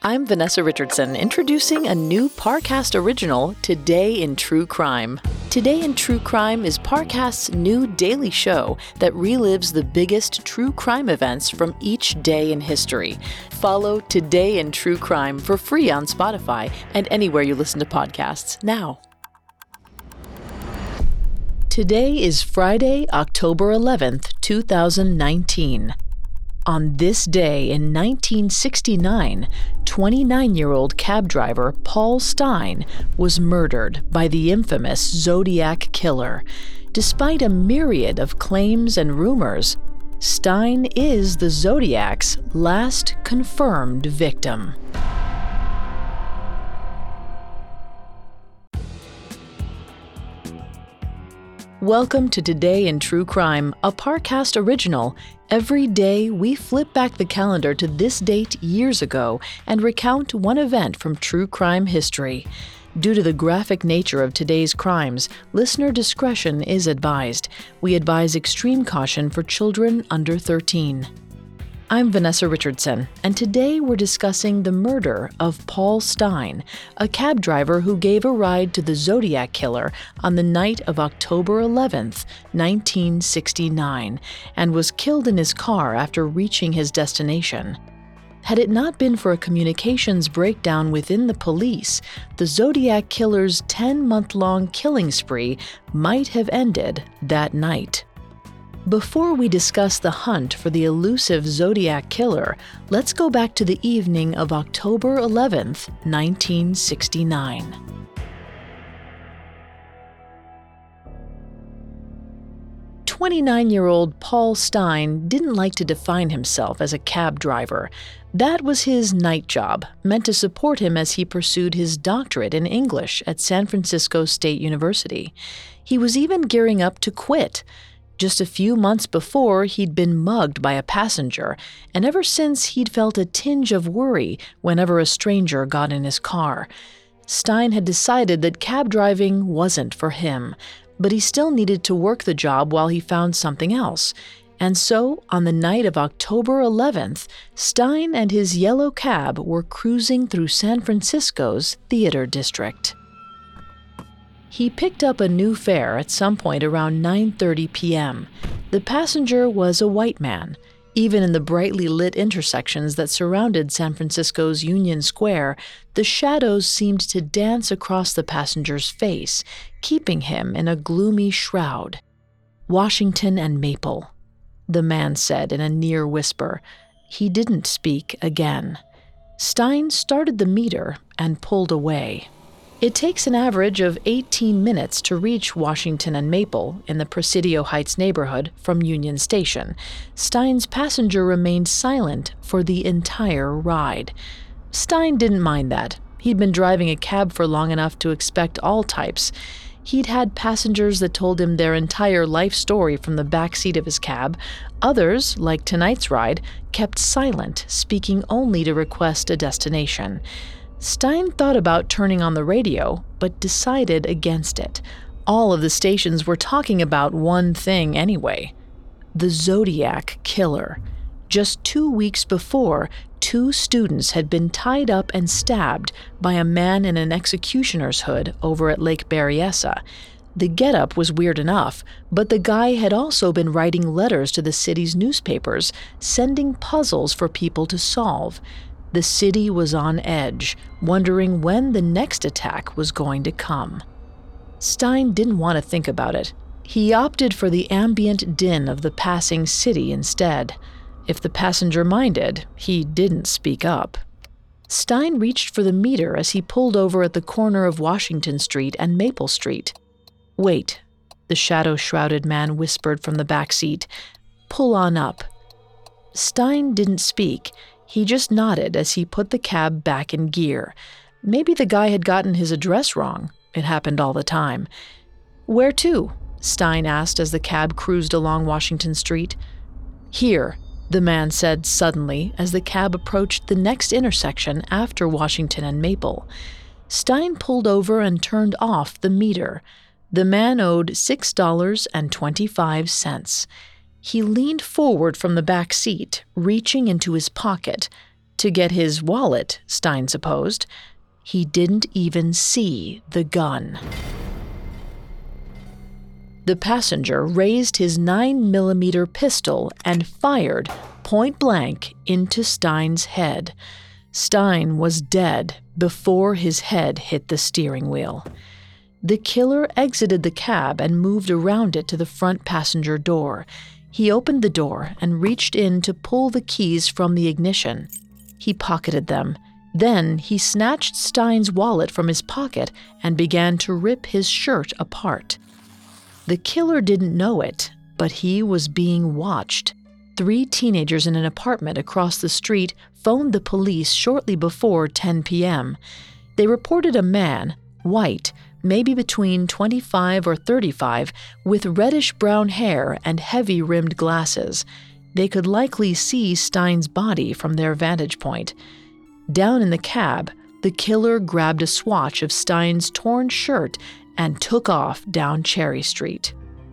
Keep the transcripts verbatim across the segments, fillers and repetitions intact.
I'm Vanessa Richardson, introducing a new Parcast original, Today in True Crime. Today in True Crime is Parcast's new daily show that relives the biggest true crime events from each day in history. Follow Today in True Crime for free on Spotify and anywhere you listen to podcasts now. Today is Friday, October eleventh, two thousand nineteen. On this day in nineteen sixty-nine, twenty-nine-year-old cab driver Paul Stine was murdered by the infamous Zodiac Killer. Despite a myriad of claims and rumors, Stine is the Zodiac's last confirmed victim. Welcome to Today in True Crime, a Parcast original. Every day, we flip back the calendar to this date years ago and recount one event from true crime history. Due to the graphic nature of today's crimes, listener discretion is advised. We advise extreme caution for children under thirteen. I'm Vanessa Richardson, and today we're discussing the murder of Paul Stine, a cab driver who gave a ride to the Zodiac Killer on the night of October eleventh, nineteen sixty-nine, and was killed in his car after reaching his destination. Had it not been for a communications breakdown within the police, the Zodiac Killer's ten-month-long killing spree might have ended that night. Before we discuss the hunt for the elusive Zodiac Killer, let's go back to the evening of October eleventh, nineteen sixty-nine. twenty-nine-year-old Paul Stine didn't like to define himself as a cab driver. That was his night job, meant to support him as he pursued his doctorate in English at San Francisco State University. He was even gearing up to quit. Just a few months before, he'd been mugged by a passenger, and ever since he'd felt a tinge of worry whenever a stranger got in his car. Stine had decided that cab driving wasn't for him, but he still needed to work the job while he found something else. And so, on the night of October eleventh, Stine and his yellow cab were cruising through San Francisco's Theater District. He picked up a new fare at some point around nine thirty p.m. The passenger was a white man. Even in the brightly lit intersections that surrounded San Francisco's Union Square, the shadows seemed to dance across the passenger's face, keeping him in a gloomy shroud. "Washington and Maple," the man said in a near whisper. He didn't speak again. Stine started the meter and pulled away. It takes an average of eighteen minutes to reach Washington and Maple in the Presidio Heights neighborhood from Union Station. Stine's passenger remained silent for the entire ride. Stine didn't mind that. He'd been driving a cab for long enough to expect all types. He'd had passengers that told him their entire life story from the back seat of his cab. Others, like tonight's ride, kept silent, speaking only to request a destination. Stine thought about turning on the radio, but decided against it. All of the stations were talking about one thing anyway: the Zodiac Killer. Just two weeks before, two students had been tied up and stabbed by a man in an executioner's hood over at Lake Berryessa. The getup was weird enough, but the guy had also been writing letters to the city's newspapers, sending puzzles for people to solve. The city was on edge, wondering when the next attack was going to come. Stine didn't want to think about it. He opted for the ambient din of the passing city instead. If the passenger minded, he didn't speak up. Stine reached for the meter as he pulled over at the corner of Washington Street and Maple Street. "Wait," the shadow-shrouded man whispered from the back seat. "Pull on up." Stine didn't speak. He just nodded as he put the cab back in gear. Maybe the guy had gotten his address wrong. It happened all the time. "Where to?" Stine asked as the cab cruised along Washington Street. "Here," the man said suddenly as the cab approached the next intersection after Washington and Maple. Stine pulled over and turned off the meter. The man owed six dollars and twenty-five cents. He leaned forward from the back seat, reaching into his pocket. To get his wallet, Stein supposed. He didn't even see the gun. The passenger raised his nine millimeter pistol and fired point blank into Stein's head. Stein was dead before his head hit the steering wheel. The killer exited the cab and moved around it to the front passenger door. He opened the door and reached in to pull the keys from the ignition. He pocketed them. Then he snatched Stein's wallet from his pocket and began to rip his shirt apart. The killer didn't know it, but he was being watched. Three teenagers in an apartment across the street phoned the police shortly before ten p.m. They reported a man, white, maybe between twenty-five or thirty-five, with reddish-brown hair and heavy-rimmed glasses. They could likely see Stein's body from their vantage point. Down in the cab, the killer grabbed a swatch of Stein's torn shirt and took off down Cherry Street.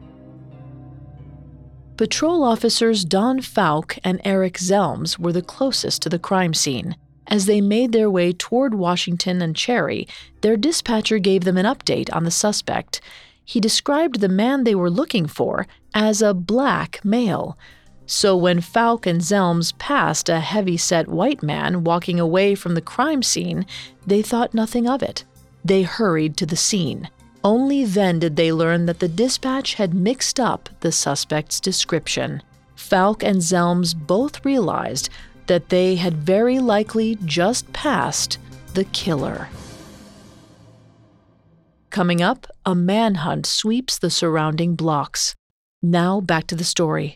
Patrol officers Don Falk and Eric Zelms were the closest to the crime scene. As they made their way toward Washington and Cherry, their dispatcher gave them an update on the suspect. He described the man they were looking for as a black male. So when Falk and Zelms passed a heavy-set white man walking away from the crime scene, they thought nothing of it. They hurried to the scene. Only then did they learn that the dispatch had mixed up the suspect's description. Falk and Zelms both realized that they had very likely just passed the killer. Coming up, a manhunt sweeps the surrounding blocks. Now back to the story.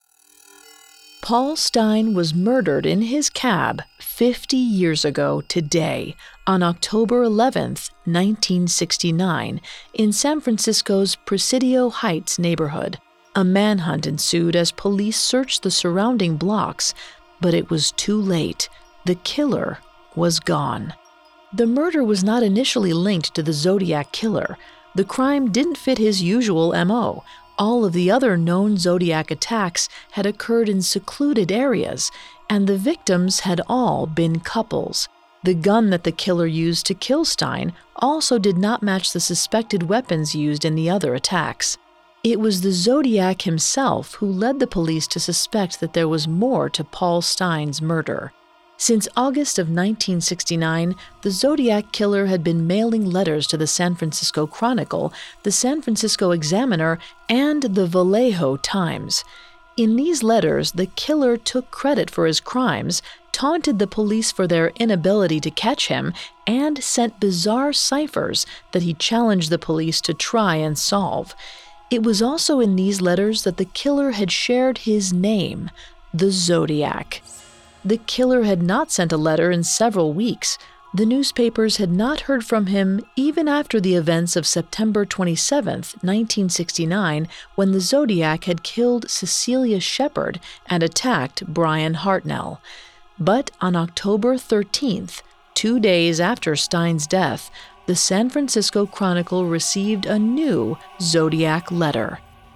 Paul Stine was murdered in his cab fifty years ago today, on October eleventh, nineteen sixty-nine, in San Francisco's Presidio Heights neighborhood. A manhunt ensued as police searched the surrounding blocks, but it was too late. The killer was gone. The murder was not initially linked to the Zodiac killer. The crime didn't fit his usual M O. All of the other known Zodiac attacks had occurred in secluded areas, and the victims had all been couples. The gun that the killer used to kill Stein also did not match the suspected weapons used in the other attacks. It was the Zodiac himself who led the police to suspect that there was more to Paul Stine's murder. Since August of nineteen sixty-nine, the Zodiac killer had been mailing letters to the San Francisco Chronicle, the San Francisco Examiner, and the Vallejo Times. In these letters, the killer took credit for his crimes, taunted the police for their inability to catch him, and sent bizarre ciphers that he challenged the police to try and solve. It was also in these letters that the killer had shared his name, the Zodiac. The killer had not sent a letter in several weeks. The newspapers had not heard from him even after the events of September twenty-seventh, nineteen sixty-nine, when the Zodiac had killed Cecilia Shepard and attacked Brian Hartnell. But on October thirteenth, two days after Stein's death, the San Francisco Chronicle received a new Zodiac letter.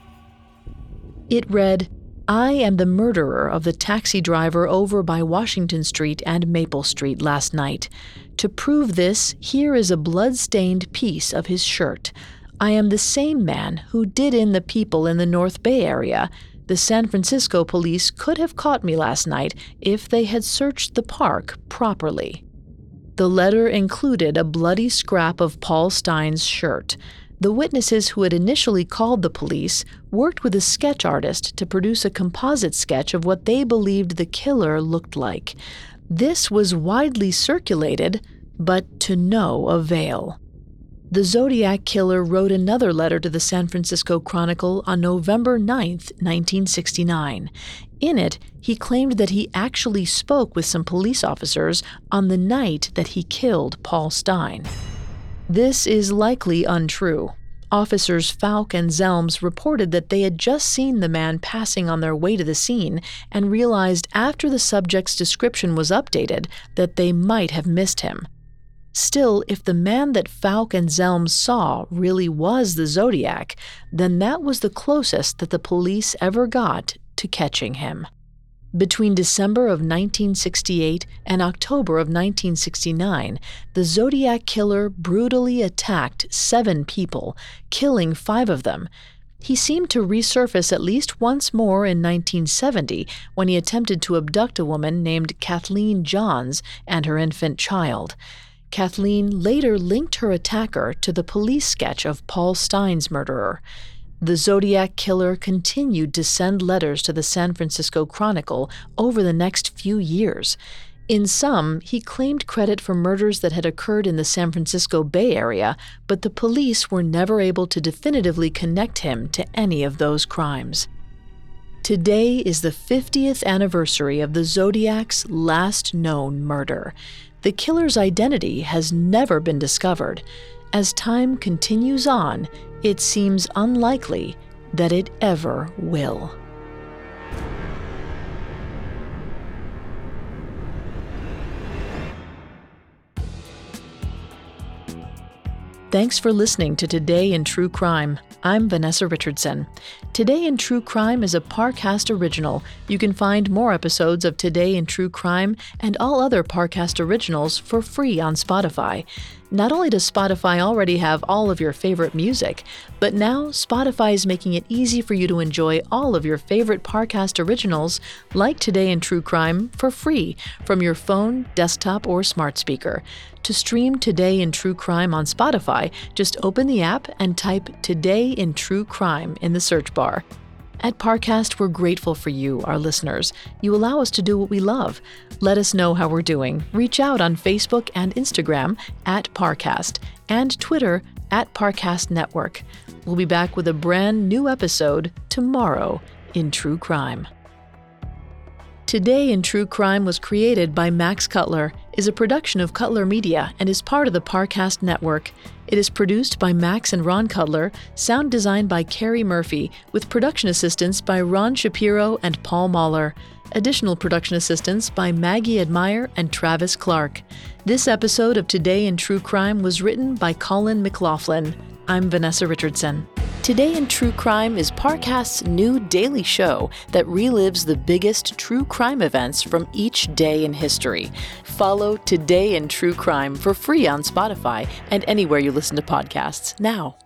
It read, "I am the murderer of the taxi driver over by Washington Street and Maple Street last night. To prove this, here is a blood-stained piece of his shirt. I am the same man who did in the people in the North Bay area. The San Francisco police could have caught me last night if they had searched the park properly." The letter included a bloody scrap of Paul Stine's shirt. The witnesses who had initially called the police worked with a sketch artist to produce a composite sketch of what they believed the killer looked like. This was widely circulated, but to no avail. The Zodiac killer wrote another letter to the San Francisco Chronicle on November ninth, nineteen sixty-nine. In it, he claimed that he actually spoke with some police officers on the night that he killed Paul Stine. This is likely untrue. Officers Falk and Zelms reported that they had just seen the man passing on their way to the scene and realized after the subject's description was updated that they might have missed him. Still, if the man that Falk and Zelms saw really was the Zodiac, then that was the closest that the police ever got to catching him. Between December of nineteen sixty-eight and October of nineteen sixty-nine, the Zodiac Killer brutally attacked seven people, killing five of them. He seemed to resurface at least once more in nineteen seventy when he attempted to abduct a woman named Kathleen Johns and her infant child. Kathleen later linked her attacker to the police sketch of Paul Stine's murderer. The Zodiac Killer continued to send letters to the San Francisco Chronicle over the next few years. In some, he claimed credit for murders that had occurred in the San Francisco Bay Area, but the police were never able to definitively connect him to any of those crimes. Today is the fiftieth anniversary of the Zodiac's last known murder. The killer's identity has never been discovered. As time continues on, it seems unlikely that it ever will. Thanks for listening to Today in True Crime. I'm Vanessa Richardson. Today in True Crime is a Parcast original. You can find more episodes of Today in True Crime and all other Parcast originals for free on Spotify. Not only does Spotify already have all of your favorite music, but now Spotify is making it easy for you to enjoy all of your favorite Parcast originals, like Today in True Crime, for free from your phone, desktop, or smart speaker. To stream Today in True Crime on Spotify, just open the app and type Today in True Crime in the search bar. At Parcast, we're grateful for you, our listeners. You allow us to do what we love. Let us know how we're doing. Reach out on Facebook and Instagram at Parcast and Twitter at Parcast Network. We'll be back with a brand new episode tomorrow in True Crime. Today in True Crime was created by Max Cutler, is a production of Cutler Media, and is part of the Parcast Network. It is produced by Max and Ron Cutler, sound designed by Carrie Murphy, with production assistance by Ron Shapiro and Paul Mahler. Additional production assistance by Maggie Admire and Travis Clark. This episode of Today in True Crime was written by Colin McLaughlin. I'm Vanessa Richardson. Today in True Crime is Parcast's new daily show that relives the biggest true crime events from each day in history. Follow Today in True Crime for free on Spotify and anywhere you listen to podcasts now.